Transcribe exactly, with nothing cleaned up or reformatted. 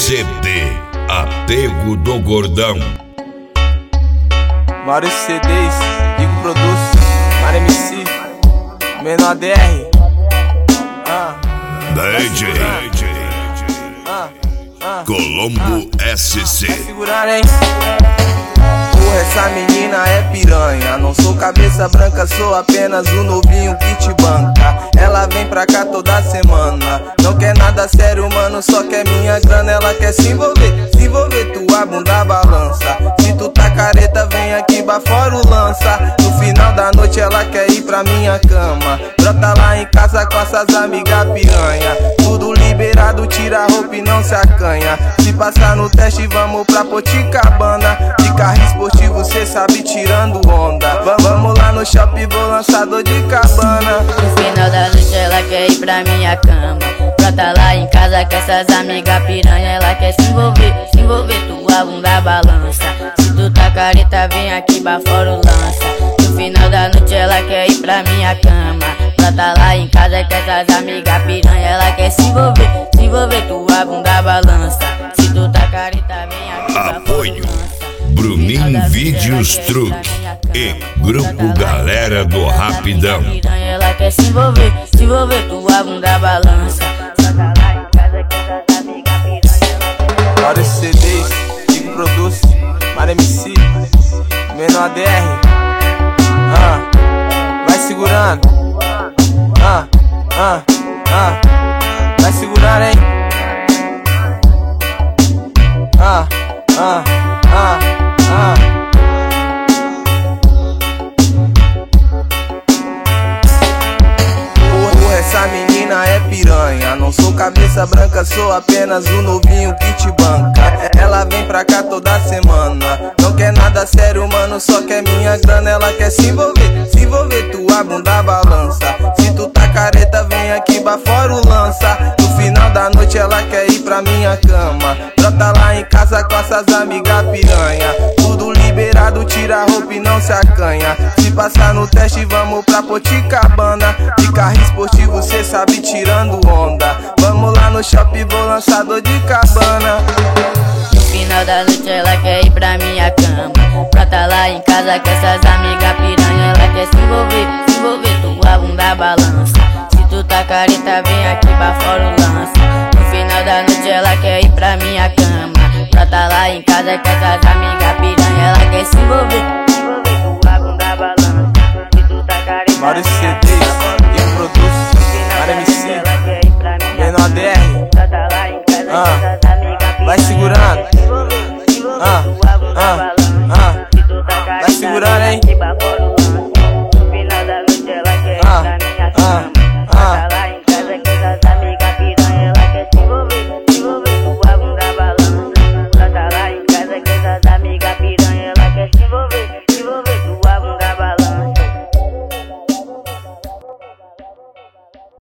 C D Apego do Gordão. Maurício C Ds, Digo Produz, Mara M C, Menor D R. Ah, D J ah, ah, Colombo S C. vai segurar, hein? Porra, essa menina é piranha. Não sou cabeça branca, sou apenas o novinho que te banca. Ela vem pra cá toda semana. Não quer nada sério, mano, só quer minha grana. Ela quer se envolver, se envolver, tua bunda balança. Se tu tá careta, vem aqui bafora o lança. No final da noite ela quer ir pra minha cama. Brota lá em casa com essas amigas piranha. Tudo liberado, tira a roupa e não se acanha. Se passar no teste, vamos pra Poticabana. De carro esportivo, cê sabe, tirando onda. Va- Vamos lá no shopping, vou lançar dor de cabana. No final da noite ela quer ir pra minha cama. Brota lá em casa com essas amigas piranha. Ela quer se envolver, se envolver, tua bunda balança. Se tu tá careta, vem aqui bafora o lança. No final da noite ela quer ir pra minha cama. Brota lá em casa com essas amigas piranha. Ela quer se envolver, se envolver, tua bunda balança. Se tu tá careta, vem aqui bafora o Apoio lança. Bruninho Vídeos Truque e Grupo Galera do Rapidão. Ela quer se envolver, se envolver, tua bunda balança. Só tá lá em casa com essas amigas piranha. Maurício C Ds, Digo Produz, Mara M C, Menor D R. Ah, vai segurando. Ah, ah, ah, vai segurar, hein? Ah, ah, ah, ah. Porra, essa menina é piranha. Não sou cabeça branca, sou apenas o novinho que te banca. Ela vem pra cá toda semana. Não quer nada sério, mano, só quer minha grana. Ela quer se envolver, se envolver, tua bunda balança. Se tu tá careta, vem aqui bafora o lança. No final da noite ela quer ir pra minha cama. Brota lá em casa com essas amigas piranha. Tudo liberado, tira a roupa e não se acanha. Se passar no teste, vamos pra Poticabana. De carro esportivo, cê sabe, tirando onda. Vamos lá no shopping, vou lançar dor de cabana. No final da noite ela quer ir pra minha cama. Brota lá em casa com essas amigas piranha. Ela quer se envolver, se envolver, tua bunda balança. Se tu tá careta, vem aqui bafora o lança. No final da noite ela quer ir pra minha cama. Brota lá em casa com essas amigas piranha. Ela quer se envolver, se envolver, tua bunda balança. Se tu tá careta, Maurício vem C aqui Ds, bafora